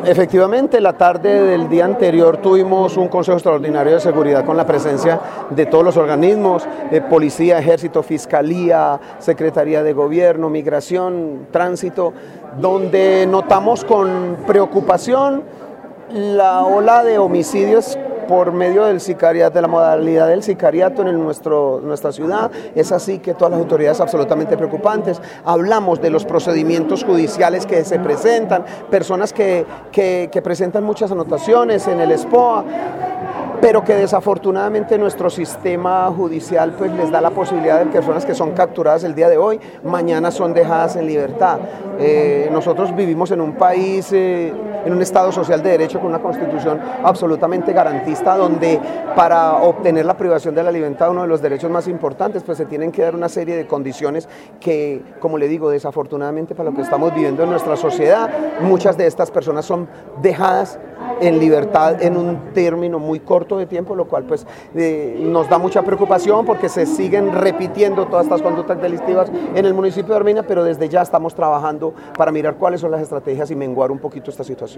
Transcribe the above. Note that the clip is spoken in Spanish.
Efectivamente, la tarde del día anterior tuvimos un Consejo Extraordinario de Seguridad con la presencia de todos los organismos, Policía, Ejército, Fiscalía, Secretaría de Gobierno, Migración, Tránsito, donde notamos con preocupación la ola de homicidios por medio del sicariato, de la modalidad del sicariato en nuestra ciudad. Es así que todas las autoridades absolutamente preocupantes. Hablamos de los procedimientos judiciales que se presentan, personas que presentan muchas anotaciones en el SPOA, pero que desafortunadamente nuestro sistema judicial pues les da la posibilidad de que personas que son capturadas el día de hoy, mañana son dejadas en libertad. Nosotros vivimos en un país, en un Estado social de derecho con una constitución absolutamente garantista, donde para obtener la privación de la libertad, uno de los derechos más importantes, pues se tienen que dar una serie de condiciones que, como le digo, desafortunadamente para lo que estamos viviendo en nuestra sociedad, muchas de estas personas son dejadas en libertad en un término muy corto de tiempo, lo cual pues nos da mucha preocupación porque se siguen repitiendo todas estas conductas delictivas en el municipio de Armenia, pero desde ya estamos trabajando para mirar cuáles son las estrategias y menguar un poquito esta situación.